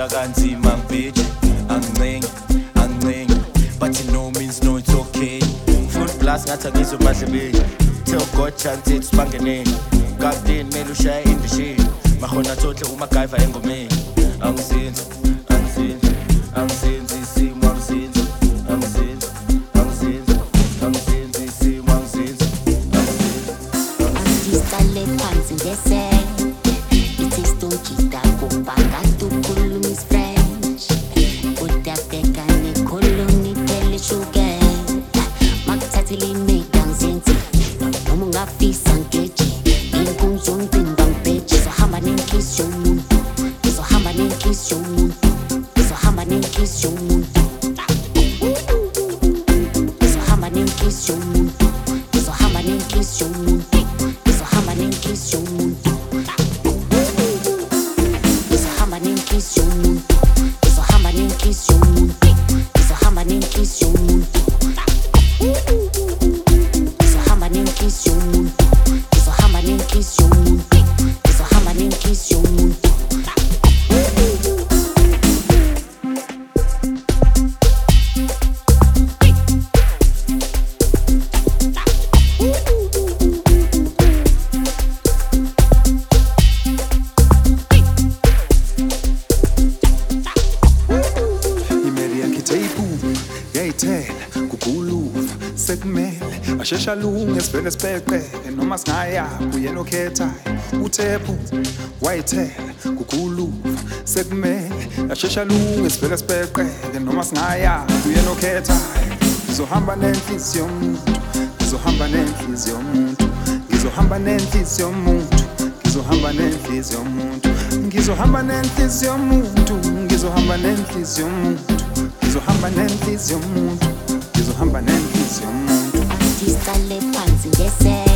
Ngicula kanzima ngibheji angincenge but no means no, it's okay. Food plus ngathi akizwe emadlebeni. Tell God chance it spangeneni. Captain mele ushaya indishini. Mahona tohle uMacGyver engomeni. Angizinzi isimo angizinzi. Isimo angizinzi. Angisale phansi ngese. It is to kita kubanga tukhuluma is French. Udabheka nekhuluni phela sugar. Makuthathile imida ngizinzi. Noma ungafisa ngeji. Inkunzo ngipinda ngibheji. Sohamba nenhliziyo yomuntu. Sohamba nenhliziyo yomuntu. Sohamba nenhliziyo yomuntu. Sohamba nenhliziyo yomuntu. Sohamba nenhliziyo yomuntu. Sohamba nenhliziyo yomuntu. Sohamba nenhliziyo yomuntu. Sohamba nenhliziyo yomuntu. Sohamba nenhliziyo yomuntu. Sohamba nenhliziyo yomuntu. Sohamba nenhliziyo yomuntu. Sohamba nenhliziyo yomuntu. Imeli yakhe teipu yayithela kuguluva sekumele ashesha lunge sivele sibheqele noma singaya uyena okhethayo uthephu wayithela kuguluva sekumele ashesha lunge sivele sibheqele noma singaya uyena okhethayo ngizohamba nenhliziyo yomuntu ngizohamba nenhliziyo yomuntu ngizohamba nenhliziyo yomuntu ngizohamba nenhliziyo yomuntu ngizohamba nenhliziyo yomuntu ngizohamba nenhliziyo yomuntu ngizohamba nenhliziyo yomuntu ngizohamba nenhliziyo yomuntu Angisale phansi ngese.